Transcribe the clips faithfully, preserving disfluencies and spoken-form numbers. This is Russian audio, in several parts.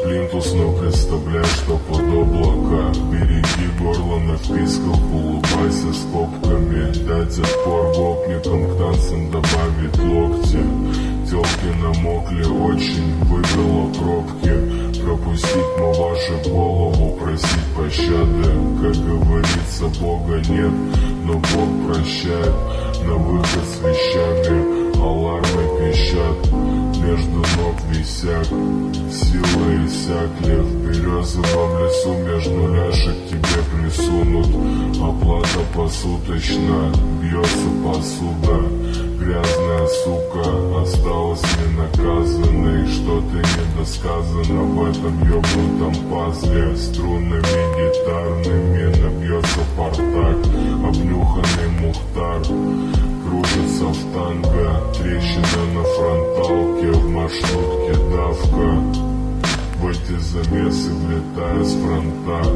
плинтус, но представляй, что под облака. Береги горло на вписках, улыбайся скобками. Дать отпор гопникам, к танцам добавить локти. Телки намокли очень, выбило пробки. Пропустить мы вашу голову, просить пощады. Как говорится, Бога нет, но Бог прощает. На выход с вещами алармы пищат. Между ног висят, силы иссякли. В березовом лесу между ляжек тебе присунут. Оплата посуточно, бьется посуда. Грязная сука осталась ненаказанной. Что-то недосказано в этом ёбнутом пазле. Струнами гитарными набьется партак. Обнюханный Мухтар кружится в танго. Трещина на фронталке, в маршрутке давка. В эти замесы влетая с фронта.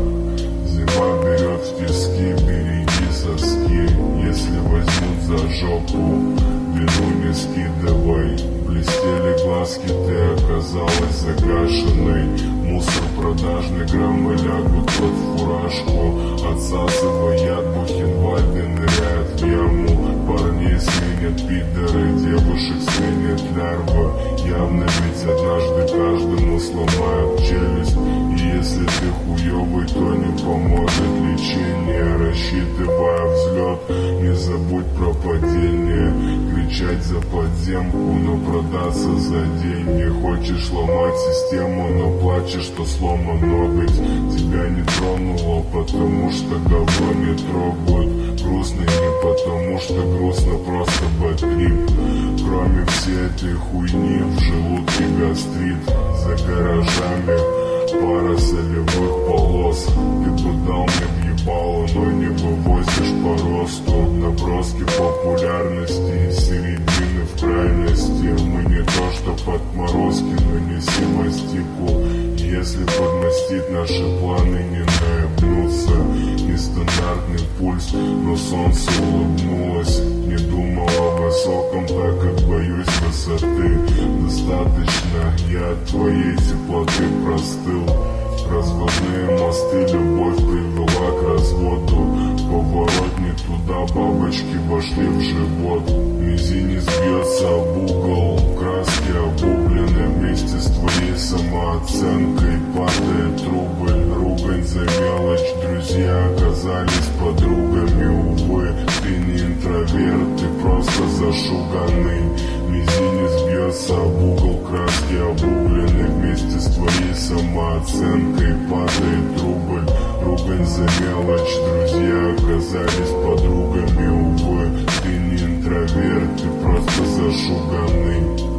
Зима берет в тиски, береги соски. Если возьмут за жопу, вину не скидывай. Блестели глазки, ты оказалась загашенной. Мусор продажный, граммы лягут под фуражку. Отсасывая яд, Бухенвальды ныряет в яму. Парней сменят пидоры, девушек сменят лярвы. Явно ведь однажды каждому сломают челюсть. И если ты хуёвый, то не поможет лечение. Рассчитывая взлет, не забудь про падение. Кричать за подземку, но продаться за деньги. Хочешь ломать систему, но плачешь, что сломан ноготь. Тебя не тронуло, потому что говно не трогают. Грустно не потому что грустно, просто бэдтрип. Кроме всей этой хуйни в желудке гастрит. За гаражами пара солевых полос. Ты бы дал мне въебало, но не вывозишь по росту. Наброски популярности из середины в крайности. Мы не то что подморозки, но неси мастику. Если подмастить наши планы, не наебнуться. Нестандартный пульс, но солнце улыбнулось. Не думал о высоком, так как боюсь высоты. Достаточно, я от твоей теплоты простыл. Разводные мосты, любовь привела к разводу. Поворот не туда, бабочки вошли в живот. Мизинец бьется об угол, краски обуглены. Вместе с твоей самооценкой падает рубль. Ругань за мелочь, друзья оказались подругами. Увы, ты не интроверт, ты просто зашуганный. Мизинец бьется об угол, краски обуглены. Вместе с твоей самооценкой падает рубль. Ругань за мелочь, друзья оказались подругами. Увы, ты не интроверт, ты просто зашуганный.